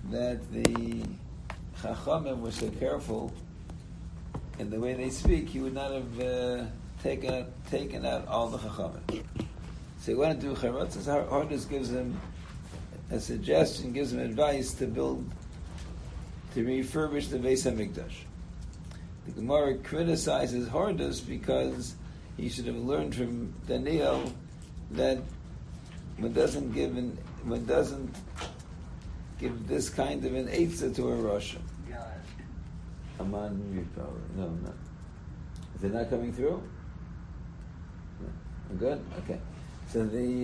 that the Chachamim were so careful in the way they speak, he would not have taken out all the Chachamim. So he wanted to do Charotzes. Hordus gives him a suggestion, gives him advice to refurbish the Beis HaMikdash. The Gemara criticizes Hordus because he should have learned from Daniel that one doesn't give this kind of an eitzah to a Russia. Aman power. No. Is it not coming through? No. Good? Okay. So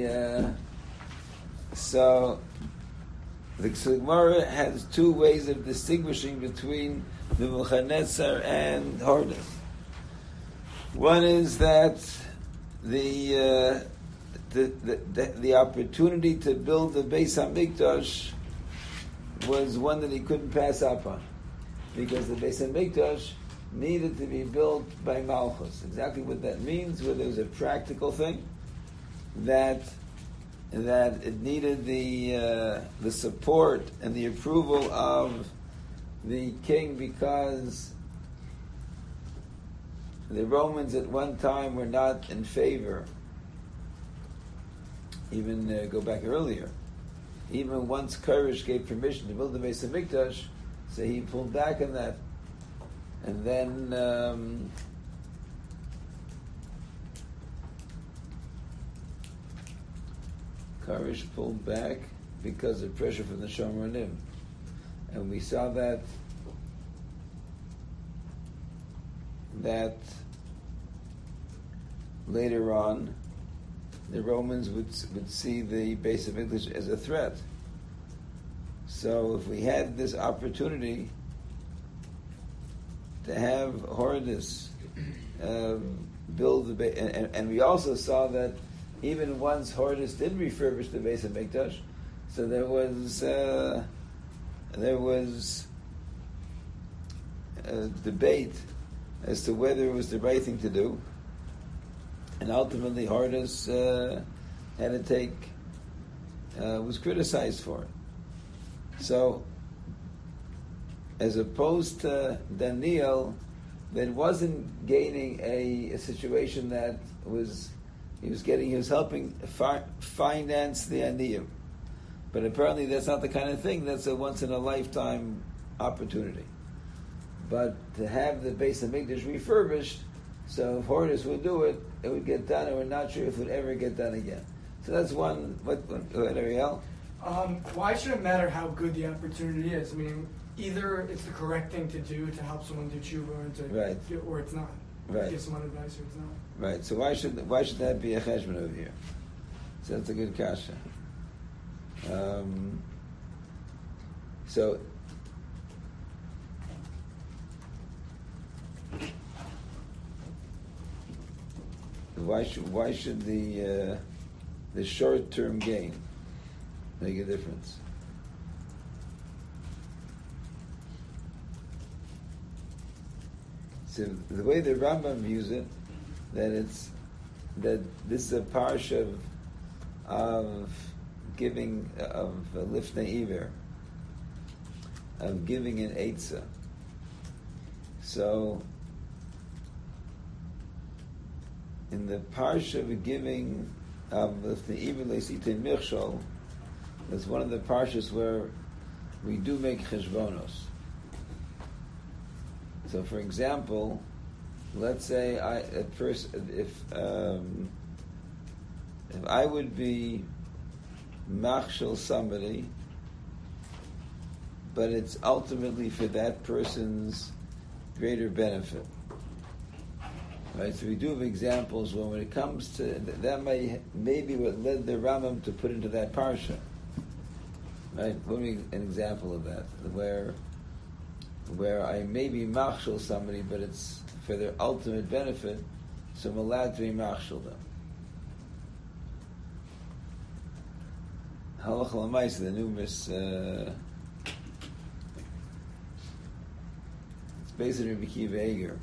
the Gemara has two ways of distinguishing between the Nebuchadnezzar and Hordus. One is that the opportunity to build the Beis HaMikdash was one that he couldn't pass up on, because the Beis HaMikdash needed to be built by Malchus. Exactly what that means, whether it was a practical thing, that it needed the support and the approval of the king, because the Romans at one time were not in favor. Even go back earlier. Even once Koresh gave permission to build the Beis HaMikdash, so he pulled back on that. And then Koresh pulled back because of pressure from the Shomronim. And we saw that later on the Romans would see the Beis HaMikdash as a threat. So if we had this opportunity to have Hordus build the Beis, and we also saw that even once Hordus did refurbish the Beis HaMikdash, so there was a debate as to whether it was the right thing to do. And ultimately, Hordus had to was criticized for it. So, as opposed to Daniel, that wasn't gaining a situation that he was helping finance the Aniyim. But apparently that's not the kind of thing, that's a once in a lifetime opportunity. But to have the Beis HaMikdash refurbished, so if Hordus would do it, it would get done, and we're not sure if it would ever get done again. So that's one. What Ariel? Why should it matter how good the opportunity is? I mean, either it's the correct thing to do to help someone do tshuva, or it's not. Right. Give someone advice, or it's not. Right. So why should that be a cheshbon over here? So that's a good kasha. So. Why should the short-term gain make a difference? So the way the Rambam views it, that this is a parsha of giving, of lifnei iver, of giving an eitzah. So in the parsha of giving the Iver Leisite Michshol, that's one of the parshas where we do make cheshbonos. So, for example, let's say if I would be machshel somebody, but it's ultimately for that person's greater benefit. Right, so we do have examples when it comes to that may be what led the Rambam to put into that parsha. Right, what would be an example of that, where I may be machshel somebody, but it's for their ultimate benefit, so I'm allowed to be machshel them. Halach l'maisa, the new it's based on Rabbi Akiva Eiger.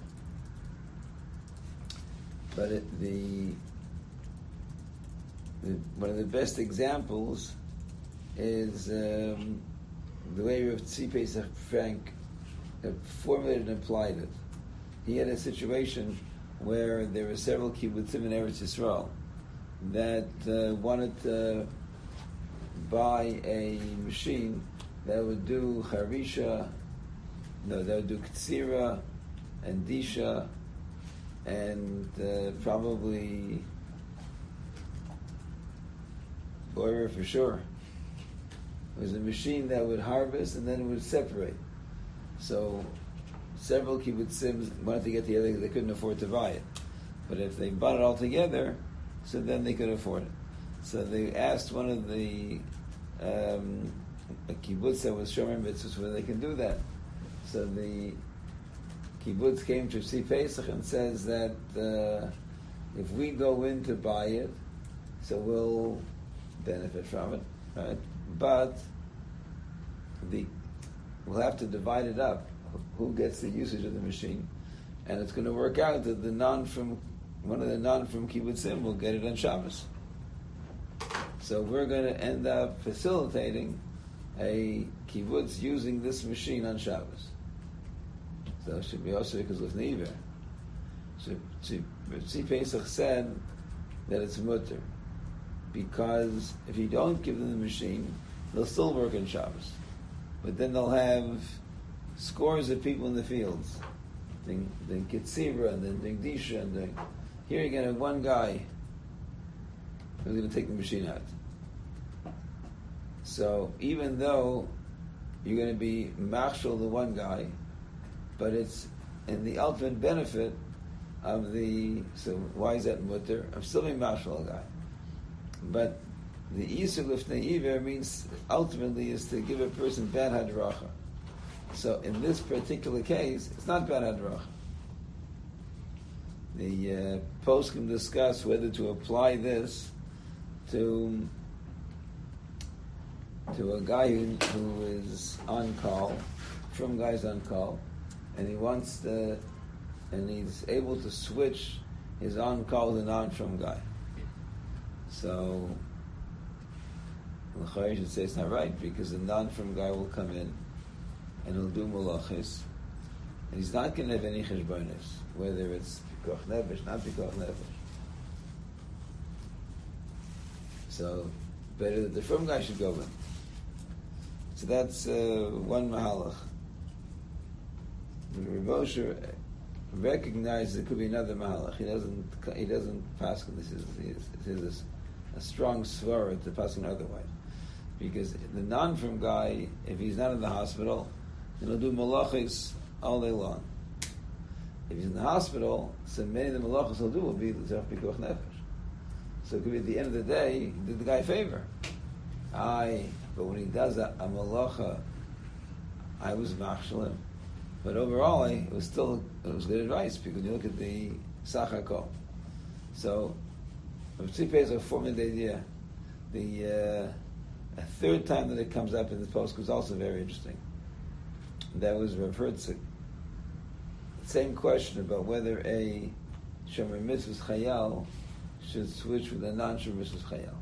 But one of the best examples is the way Rav Tzvi Pesach Frank formulated and applied it. He had a situation where there were several kibbutzim in Eretz Yisrael that wanted to buy a machine that would do charisha, that would do ktsira and disha, and probably boirer for sure. It was a machine that would harvest and then it would separate. So several kibbutzim wanted to get together because they couldn't afford to buy it. But if they bought it all together, so then they could afford it. So they asked one of the kibbutz that was Shomer Mitzvahs whether they can do that. So the kibbutz came to see Pesach and says that if we go in to buy it, so we'll benefit from it, right? But we'll have to divide it up. Who gets the usage of the machine? And it's going to work out that one of the non from kibbutzim will get it on Shabbos. So we're going to end up facilitating a kibbutz using this machine on Shabbos. So it should be also because of Neiver. So Tzvi Pesach said that it's mutter, because if you don't give them the machine, they'll still work on Shabbos. But then they'll have scores of people in the fields, doing Ketzira and then doing Disha and doing... Here you're going to have one guy who's going to take the machine out. So even though you're going to be machshel the one guy, but it's in the ultimate benefit of the... So why is that mutter? I'm still being machshel a guy. But the Yisur Lifnei Iver means ultimately is to give a person bad hadracha. So in this particular case, it's not bad hadracha. The post can discuss whether to apply this to a guy who is on call, from guys on call, and he wants to, and he's able to switch his on call with a non-from guy. So the Chayyim should say it's not right, because the non-from guy will come in and he'll do malachis, and he's not going to have any cheshbonos, whether it's pikuach nefesh, not pikuach nefesh. So better that the from guy should go in. So that's one mahalach. Rav Moshe recognizes it could be another mahalach. He doesn't pass. This is a strong svara to pass otherwise, because the non-from guy, if he's not in the hospital, he'll do malachis all day long. If he's in the hospital, so many of the malachis he'll do will be l'zerach pikuach nefesh. So it could be at the end of the day, he did the guy a favor. But when he does a malacha, I was machshel him. But overall, it was good advice, because you look at the sachakol. So, Tzvi Pesach formulated the idea. A third time that it comes up in this post was also very interesting. That was Rav Herzig. Same question about whether a Shomer Mitzvahs Chayal should switch with a non-Shomer Mitzvahs Chayal.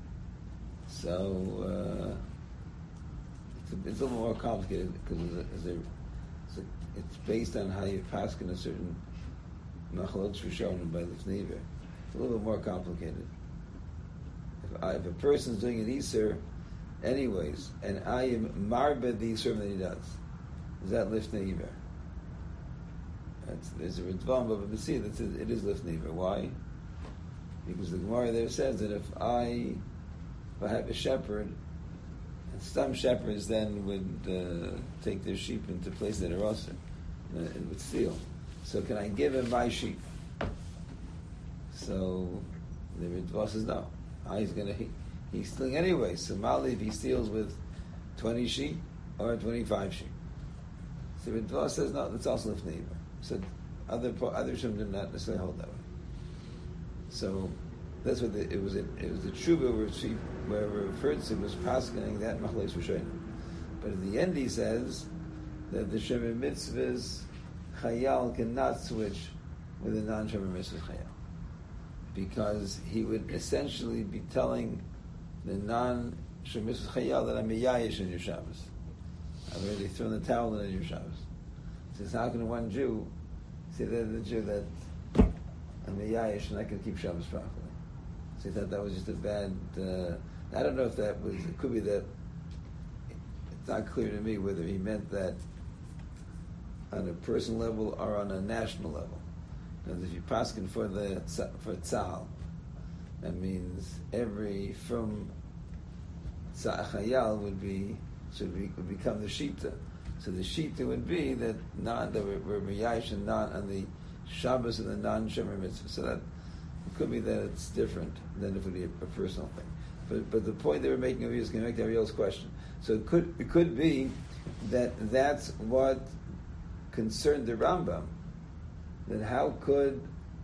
So it's a little more complicated, because it's based on how you pass in a certain machlokes rishonim by Lifnei Iver. It's a little bit more complicated. If a person's doing an Isur anyways, and I am marbed the Isur that he does, is that Lifnei Iver? There's a Ritvam of a Messiah that says it is Lifnei Iver. Why? Because the Gemara there says that if I have a shepherd, and some shepherds then would take their sheep into places that are also and would steal. So can I give him my sheep? So the Ritva says no. He's stealing anyway. So Mali, if he steals with 20 sheep or 25 sheep. So Ritva says no, that's also Lifnei Iver. So other Shem did not necessarily hold that way. So that's what it was. It was the tshuva where referred to was paskening that machlokes rishonim. But at the end he says that the Shomer Mitzvahs Chayal cannot switch with a non-Shomer Mitzvahs Chayal, because he would essentially be telling the non-Shomer Mitzvahs Chayal that I'm a yayish in your Shabbos. I've already thrown the towel in your Shabbos. He says, how can one Jew say that the Jew that I'm a Yayish and I can keep Shabbos properly? So he thought that was just a bad. I don't know if that was. It could be that. It's not clear to me whether he meant that on a personal level or on a national level. Because if you paskin for Tzal, that means every from Chayal would become the Shita. So the Shita would be that we're Miyash and non on the Shabbos and the non-Shemer mitzvah. So that it could be that it's different than if it would be a personal thing. But the point they were making of is going to make Ariel's question. So it could be that that's what concerned the Rambam. That how could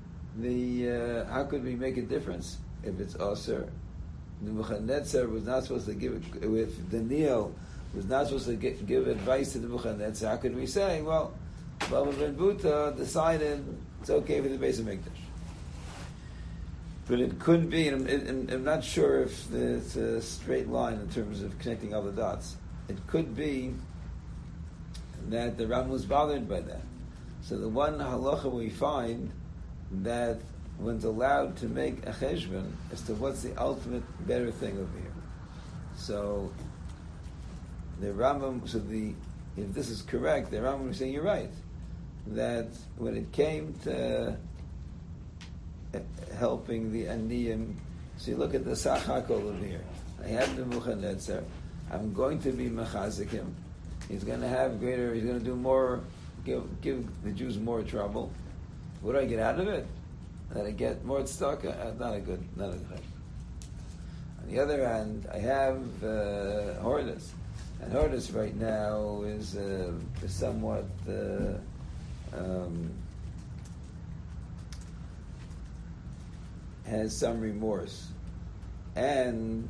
we make a difference if it's Aser? Nebuchadnezzar was not supposed to give it, if Daniel was not supposed to give advice to Nebuchadnezzar, how could we say, well, Baba ben Buta decided it's okay for the Beis HaMikdash? But it could be, and I'm not sure if it's a straight line in terms of connecting all the dots. It could be that the Ram was bothered by that. So the one halacha we find that one's allowed to make a cheshbon as to what's the ultimate better thing over here. So the Rambam, if this is correct, the Rambam is saying you're right. That when it came to helping the Aniyim, so you look at the Sachak over here. I have the Nebuchadnezzar. I'm going to be mechazik him. He's going to do more, give the Jews more trouble. What do I get out of it? That I get more tzedakah? Not a good thing. On the other hand, I have Hordes. And Hordes right now is somewhat has some remorse. And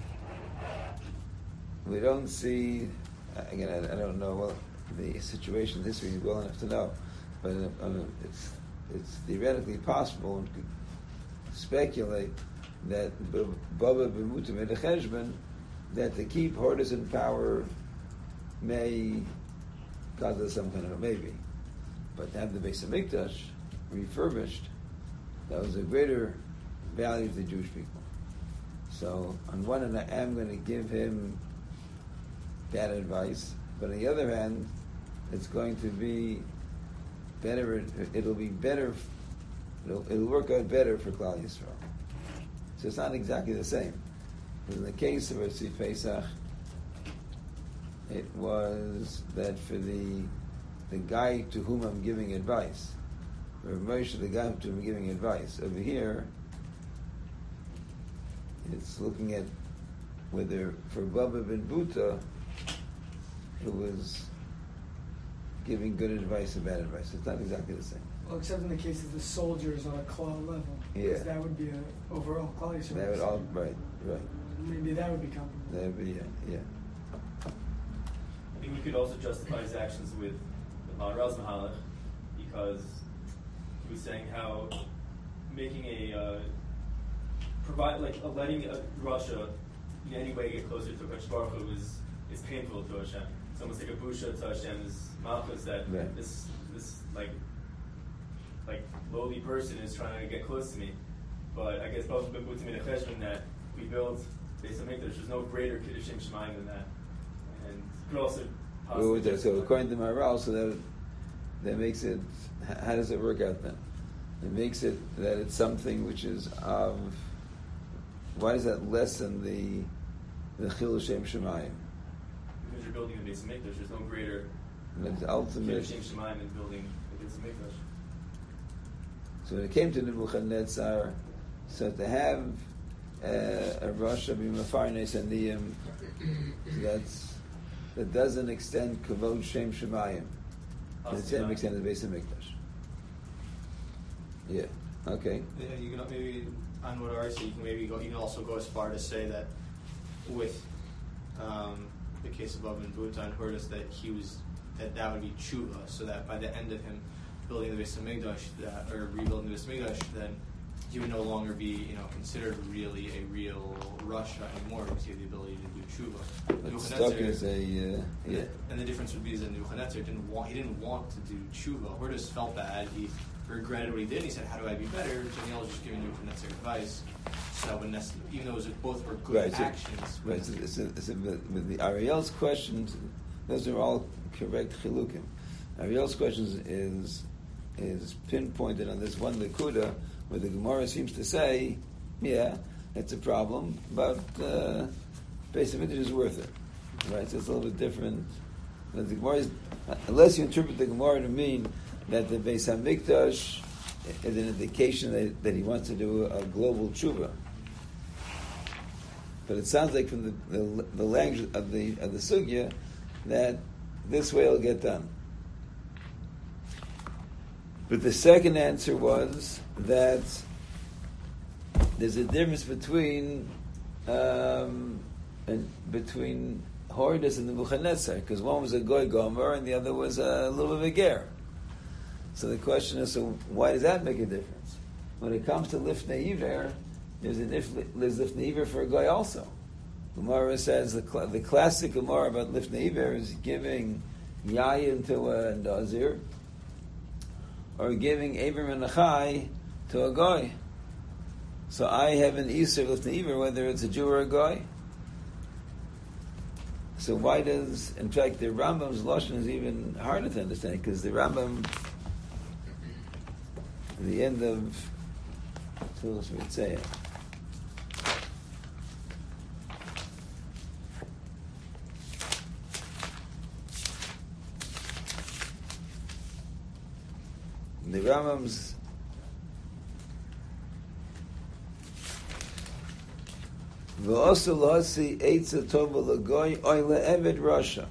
we don't see, again, I don't know the situation in history well enough to know, but it's theoretically possible and could speculate that Baba b'muta made a cheshbon that to keep Hordes in power may cause us some kind of a maybe. But to have the Beis HaMikdash refurbished, that was a greater value to the Jewish people. So on one hand, I am going to give him bad advice, but on the other hand, it's going to be better. It'll be better. It'll work out better for Klal Yisrael. So it's not exactly the same. In the case of Tzvi Pesach, it was that for the guy to whom I'm giving advice, or Moshe, the guy to whom I'm giving advice. Over here, it's looking at whether for Baba ben Buta, it was giving good advice or bad advice. It's not exactly the same. Well, except in the case of the soldiers on a Klal level. Yeah. Because that would be an overall Klal Yisrael. That would all, right. Maybe that would be comparable. That would be, yeah. I think we could also justify his actions with the Maharal's Mahalach, because he was saying how making letting Russia in any way get closer to Hakadosh Baruch Hu is painful to Hashem. It's almost like a busha to Hashem's malchus that this lowly person is trying to get close to me. But I guess Baba ben Buta made a cheshbon that we build Beis HaMikdash. There's no greater Kiddushim Shemayim than that. And it could also possibly... So according to Maharal, so that makes it... How does it work out then? It makes it that it's something which is of... Why does that lessen the Chilul Shem Shemayim? Because you're building the Beis HaMikdash. There's no greater ultimate Kiddushim Shemayim than building the Beis HaMikdash. So when it came to Nebuchadnezzar, so to have a Rasha be Mefarnes Aniyim, that doesn't extend Kavod Shem Shemayim. To the same extent as the Beis HaMikdash. Yeah. Okay. Yeah, you can maybe on what Ari said, you can also go as far to say that with the case of Baba ben Buta and Hordes, that would be tshuva, so that by the end of him building the Beis HaMikdash, or rebuilding the Beis HaMikdash, then he would no longer be, considered really a real Russia anymore because he had the ability to do tshuva. But stuck is And the difference would be that Nebuchadnezzar didn't want to do tshuva. Hortus felt bad. He regretted what he did. He said, "How do I be better?" Daniel was just giving Nebuchadnezzar advice. So even though both were good actions. Right. So with the Ariel's questions, those are all correct chilukim. Ariel's questions is pinpointed on this one Likuda, where the Gemara seems to say, yeah, it's a problem, but Beis Hamikdash is worth it. Right? So it's a little bit different. The Gemara is, unless you interpret the Gemara to mean that the Beis Hamikdash is an indication that he wants to do a global tshuva. But it sounds like from the language of the sugya that this way it'll get done. But the second answer was that there's a difference between Horus and Nebuchadnezzar, because one was a goy gomer and the other was a little bit of a ger. So the question is, so why does that make a difference? When it comes to Lifnei Iver, there's Lifnei Iver for a goy also. Gemara says the classic Gemara about Lifnei Iver is giving yayin to a nazir, or giving Abram and Achai to a goy. So I have an Isser Lifnei Iver, whether it's a Jew or a goy. So why does, in fact, the Rambam's Lashon is even harder to understand, because the Rambam, at the end of Tzulos Mitzayah, the Rambam's V'osu l'hasi eitza tova l'goy oy le'eved Rasha.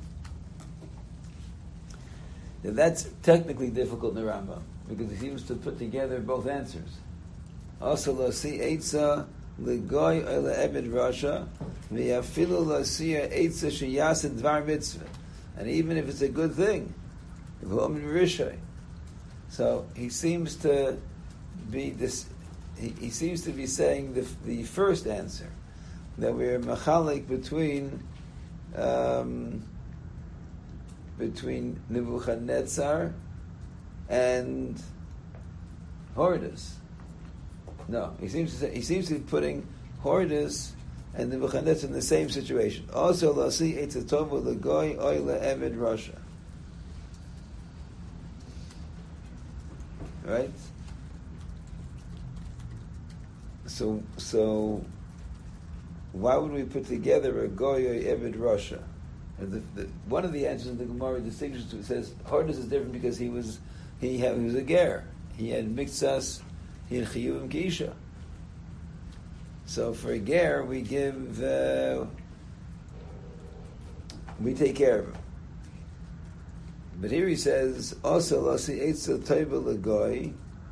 Now that's technically difficult in the Rambam, because he seems to put together both answers. Osu l'hasi eitza l'goy oy le'eved Rasha v'yafilu l'hasiya eitza sheyasid dvar mitzvah. And even if it's a good thing, v'omen rishay. So he seems to be this. He seems to be saying the first answer, that we're machalik between Nebuchadnezzar and Horus. No, he seems to be putting Horus and Nebuchadnezzar in the same situation. Also, lasi etzatovu legoy oy le'eved Rasha. Right? So why would we put together a goy or eved Rasha? One of the answers in the Gemara distinguishes to it says Horus is different because he was a ger. He had mixas, he had chiyuvim keisha. So for a ger, we take care of him. But here he says, also lasi eitzel toiva legoy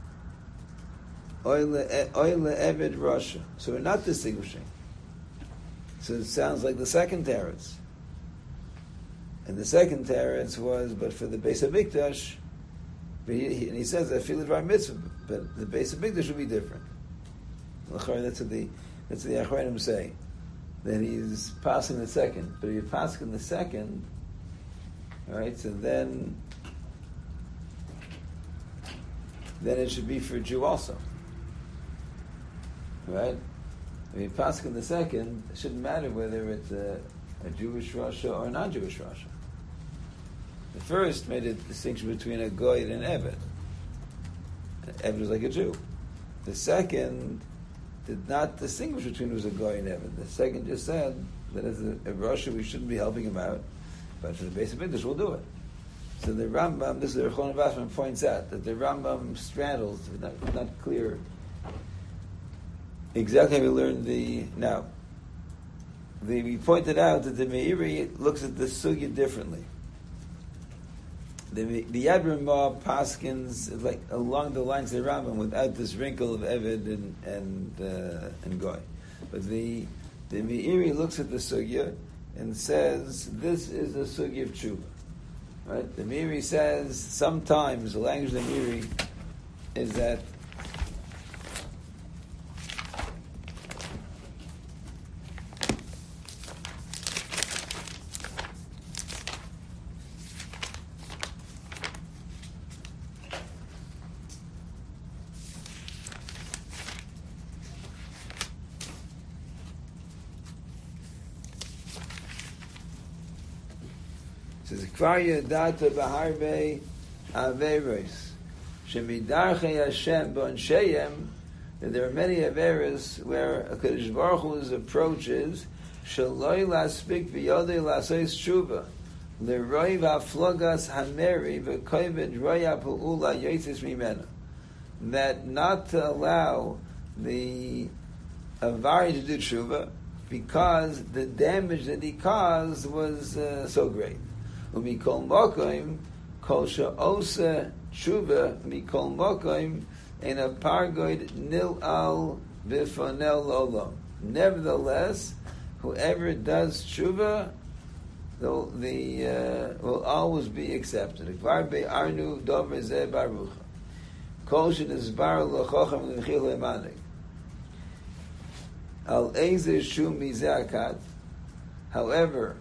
oy le'eved Rasha. So we're not distinguishing. So it sounds like the second teretz. And the second teretz was, but for the Beis Hamikdash, and he says, I feel it right mitzvah, but the Beis Hamikdash would be different. That's what the Achronim say, that he's passing the second. But if you're passing the second, all right, so then it should be for a Jew also. Right? I mean, Pascha the second, it shouldn't matter whether it's a Jewish Rasha or a non-Jewish Rasha. The first made a distinction between a Goy and an Eved. An Eved was like a Jew. The second did not distinguish between who was a Goy and Eved. The second just said that as a Rasha we shouldn't be helping him out, but for the Beis Hamikdash we'll do it. So the Rambam, this is the Rechon Vashman points out, that the Rambam straddles, not clear exactly how we learned we pointed out that the Meiri looks at the sugya differently. The Yad Ramah paskins like along the lines of the Rambam without this wrinkle of Eved and Goy. But the Meiri looks at the sugya and says this is a sugya of tshuva. Right? The Meiri says sometimes the language of the Meiri is that says, Kvar yadata b'harbe averos. Shemidarchei Hashem b'onsheyem, that there are many averos where HaKadosh Baruch Hu's approach is, Shaloi laspik v'yodei lasois tshuva, l'roi v'aflogas hameri v'koived roya pu'ula yotzis mimena. That not to allow the avari to do tshuva, because the damage that he caused was so great. Umikol mokoim kol she'osa tshuva mikol mokoim in a pargoid nil al bifonel olam. Nevertheless, whoever does tshuva, will always be accepted. Kvar be'arnu dover zeh baruch. Kol shenizbar l'chocham l'mechil emanik. Al ezer shum mizakat. However,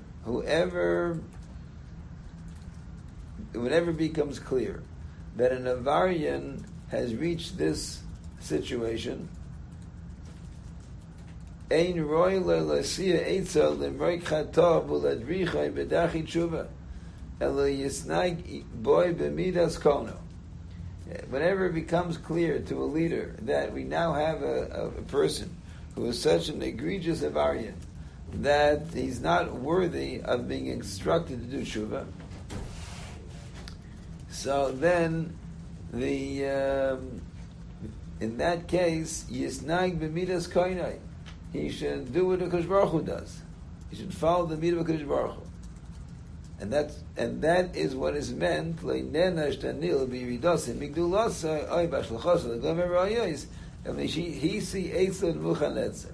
whenever becomes clear that an Avarian has reached this situation, ein roy le'lasia eitzel l'mroik chatav u'ladrichai b'dachi tshuva elo yisnag boy b'midas kono. Whenever it becomes clear to a leader that we now have a person who is such an egregious Avarian that he's not worthy of being instructed to do tshuva, so then in that case, yisnag b'midas koinai, he should do what HaKadosh Baruch Hu does. He should follow the midah of HaKadosh Baruch Hu. And that is what is meant, le'nenash tanil b'yiridosim migdulasa oy b'ashlachos l'gomer ra'ayos he see eitzad muchanetzer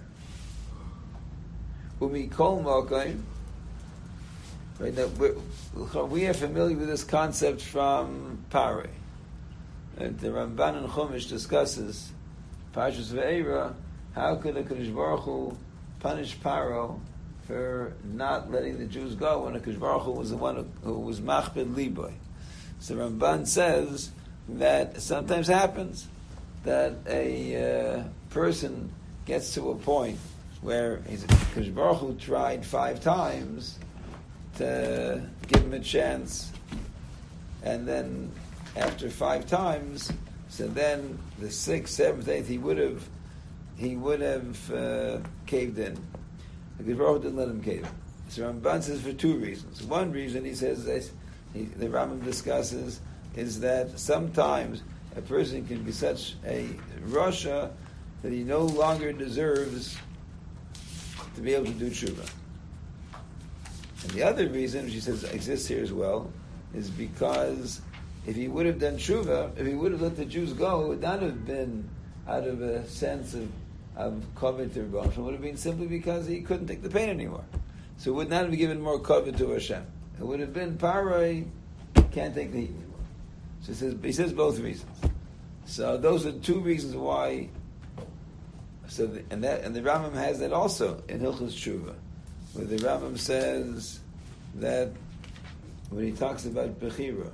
umikol mokaim. Right, now we are familiar with this concept from Paroi. The Ramban and Chumash discusses Parshas Ve'era. How could HaKadosh Baruch Hu punish Paro for not letting the Jews go when HaKadosh Baruch Hu was the one who was machbed liboy? So Ramban says that sometimes happens that a person gets to a point where HaKadosh Baruch Hu tried 5 times to give him a chance, and then after 5 times, so then the 6th, 7th, 8th, he would have caved in. The Baruch didn't let him cave in. So Ramban says for 2 reasons. One reason he says the Rambam discusses is that sometimes a person can be such a rasha that he no longer deserves to be able to do tshuva. And the other reason, which he says exists here as well, is because if he would have done tshuva, if he would have let the Jews go, it would not have been out of a sense of kavod to Rebbe. It would have been simply because he couldn't take the pain anymore. So it would not have given more kavod to Hashem. It would have been Paroi can't take the heat anymore. So he says both reasons. So those are 2 reasons why. So the Rambam has that also in Hilchos Tshuva, where the Rambam says that when he talks about Bechira,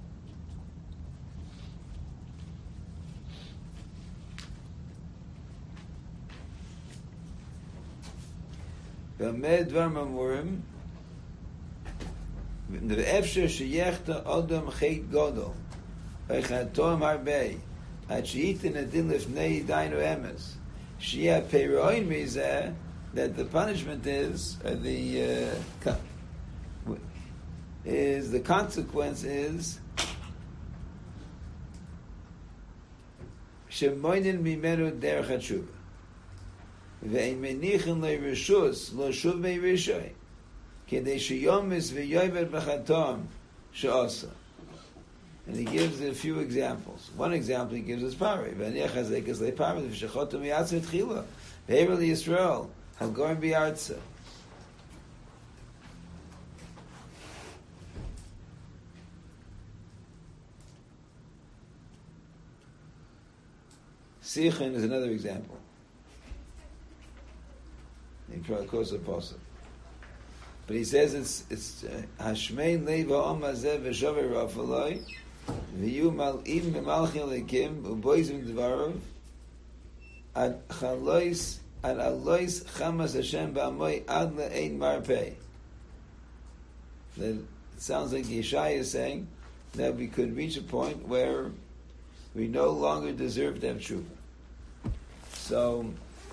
V'amed dvar mamurim v'efsher sheyechta odom chet godol v'chatom harbei ad sheyitin adin lifnei dainu emes sheyeh peiroin mizeh, that the punishment is the consequence is shemoinin mimenu derech hatshuva ve'in menichin le'rishus lo shuv me'rishay kedei sheyomis ve'yover b'chatom she'asa. And he gives a few examples. One example he gives is Paroi. Ve'aniach hazekas le'paroi v'shechotom yatzir tchila ve'ever liYisrael Hagorim bi'artza. Sichin is another example. He probably quotes a pasuk, but he says it's Hashmein leiv ha'om hazeh v'shover rafaloi v'yu mal'im b'malchim lekim u'boizim dvarav ad chalois ad alois chamas Hashem ba'amoy ad le'ein marpei. It sounds like Yeshaya is saying that we could reach a point where we no longer deserve to have tshuva. So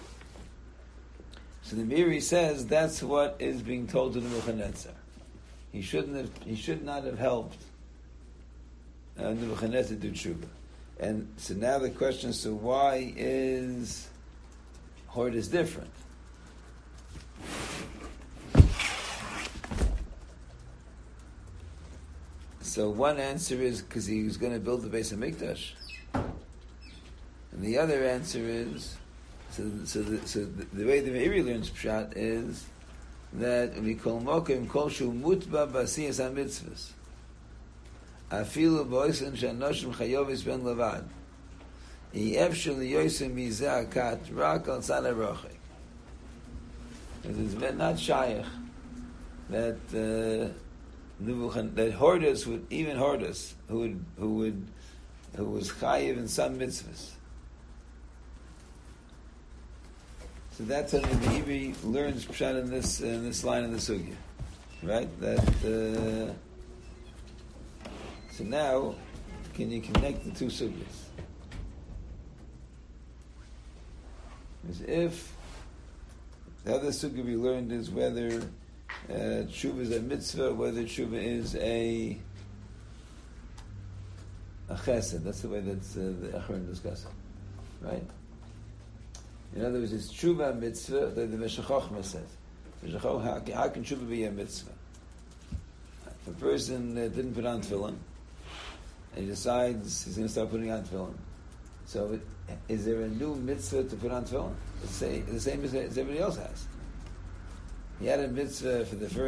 the Miri says that's what is being told to the Nebuchadnezzar. He should not have helped Nebuchadnezzar do tshuva. And so now the question is, so why is Hordus different? So one answer is because he was going to build the Beis Hamikdash, and the other answer is the way the Meiri learns Pshat is that we call mokim kol shu mutba b'asiyas hamitzvos afilu b'oisen shanoshim chayovis ben levad efshel liyosim mizeh akat rak al tzad harochek. It's not shaykh that Hordus would, even Hordus, who was chayiv in some mitzvahs. So that's how the Meiri learns Pshat in this line of the sugya, right? That so now, can you connect the two sugyas? As if the other sugya we learned is whether tshuva is a mitzvah, whether tshuva is a chesed. That's the way that the Achron discuss it, right? In other words, it's tshuva a mitzvah that the Meshech Chochmah says. How can tshuva be a mitzvah? If a person didn't put on tefillin, and he decides he's going to start putting on tefillin, so is there a new mitzvah to put on tefillin? The same as everybody else has. He had a mitzvah for the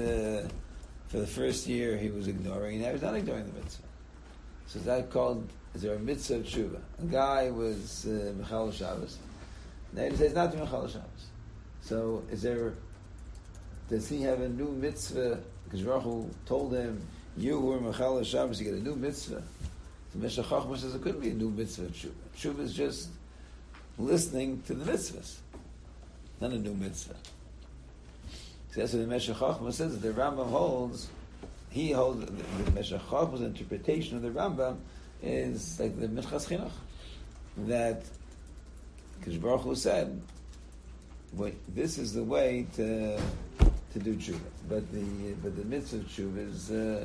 first year he was ignoring, and now he's not ignoring the mitzvah. So is that called? Is there a mitzvah of tshuva? A guy was Mechal Shabbos. Now he says not to Mechal Shabbos. So does he have a new mitzvah? Because Baruch Hu told him, "You who are Mechal Shabbos, you get a new mitzvah." The Meshech Chochmah says it couldn't be a new mitzvah of tshuva. Tshuva is just listening to the mitzvahs, not a new mitzvah. So that's what the Meshech Chochmah says. That the Rambam holds. He holds the Meshech Chochmah's interpretation of the Rambam is like the Minchas Chinuch, that because Baruch Hu said, "This is the way to do tshuva." But the mitzvah of tshuva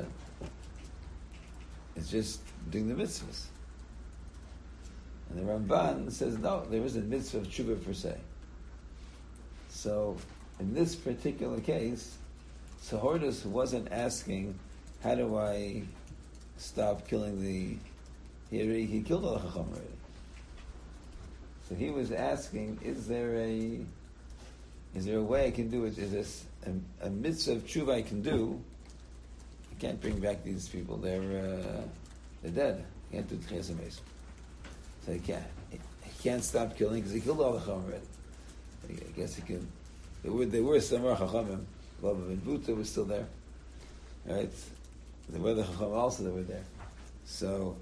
is just doing the mitzvahs. And the Ramban says, no, there is a mitzvah of tshuva per se. So in this particular case, Hordus wasn't asking, how do I stop killing he killed all the Chacham already. So he was asking, is there a way I can do it? Is this a mitzvah of tshuva I can do? I can't bring back these people. They're dead. I can't do Tchias HaMeis. So he can't stop killing because he killed all the Chacham already. I guess he can. There were some more Chachamim. Love of Buta was still there, right? There were the Chacham also that were there. So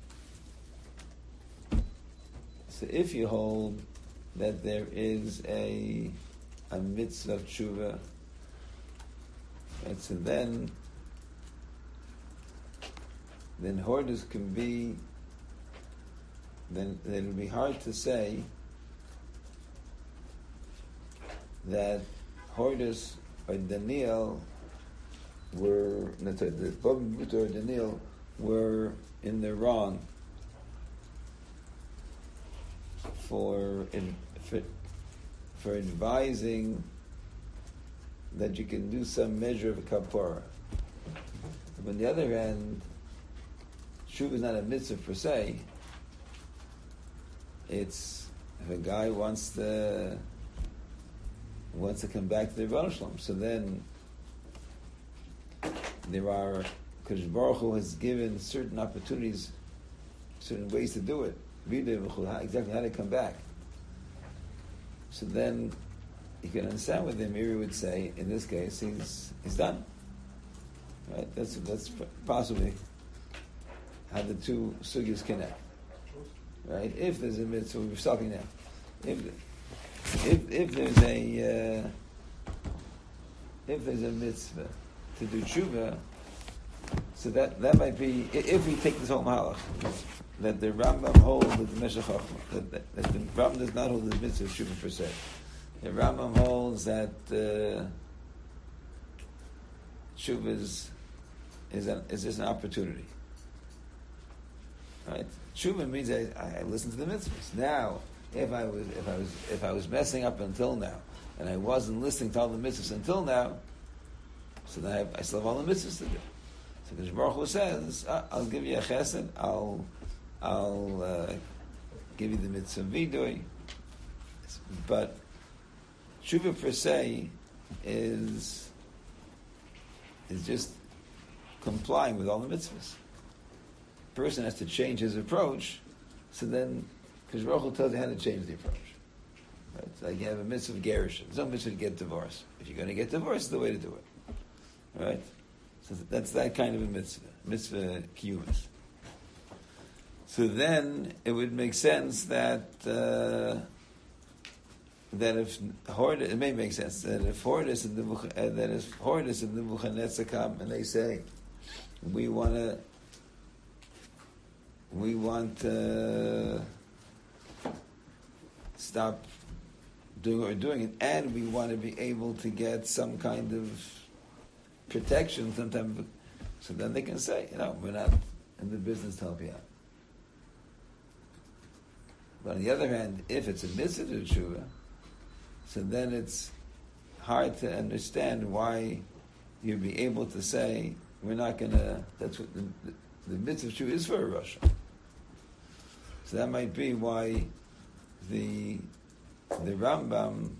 if you hold that there is a mitzvah of tshuva, right? So then Hordus can be. Then it would be hard to say that Hordus or Daniel the Bava Buta or Daniel were in the wrong for advising that you can do some measure of a kapara. But on the other hand, tshuva is not a mitzvah per se. It's if a guy wants to come back to the Rebbeinu Shalom. So then there are, because Baruch Hu has given certain opportunities, certain ways to do it. Exactly how to come back. So then you can understand what the Meiri would say. In this case, he's done. Right? That's possibly how the two sugyas connect. Right? If there's a mitzvah, we're stopping now. If there's a mitzvah to do tshuva, So that might be, if we take this whole mahalach, that the Rambam holds with the Meshech Chochmah, that the Rambam does not hold the mitzvah of Shuvah per se. The Rambam holds that Shuvah is just an opportunity. Right? Shuvah means I listen to the mitzvahs. Now, if I was messing up until now, and I wasn't listening to all the mitzvahs until now, so then I still have all the mitzvahs to do. So the Baruch Hu says, I'll give you a chesed, I'll give you the mitzvah vidui. But Shuvah per se is just complying with all the mitzvahs. The person has to change his approach, so then because Baruch Hu tells you how to change the approach. Right? It's like you have a mitzvah of gerushin. There's no mitzvah to get divorced. If you're going to get divorced, it's the way to do it. Right? So that's that kind of a mitzvah kiyumis. So then it would make sense that if Hordes, it may make sense that if Hordes and the Nebuchadnezzar come and they say, we want to stop doing what we're doing, and we want to be able to get some kind of protection, so then they can say, we're not in the business to help you out. But on the other hand, if it's a mitzvah to tshuva, so then it's hard to understand why you'd be able to say, we're not going to, that's what the mitzvah of tshuva is for a Russia. So that might be why the Rambam,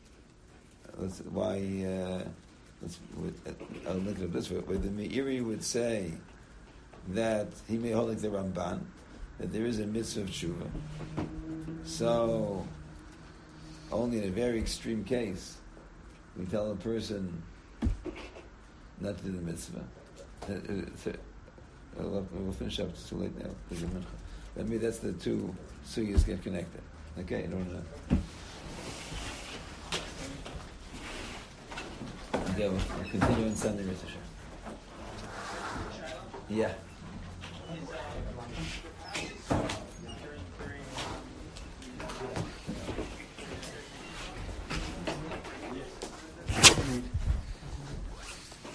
I'll look it up this way, where the Meiri would say that he may hold like the Ramban, that there is a mitzvah of tshuva. So, only in a very extreme case, we tell a person not to do the mitzvah. We'll finish up, it's too late now. Let me, that's the two sugyas get connected. Okay, I don't know. Okay, we'll continue on Sunday, Mr. Shah. Yeah.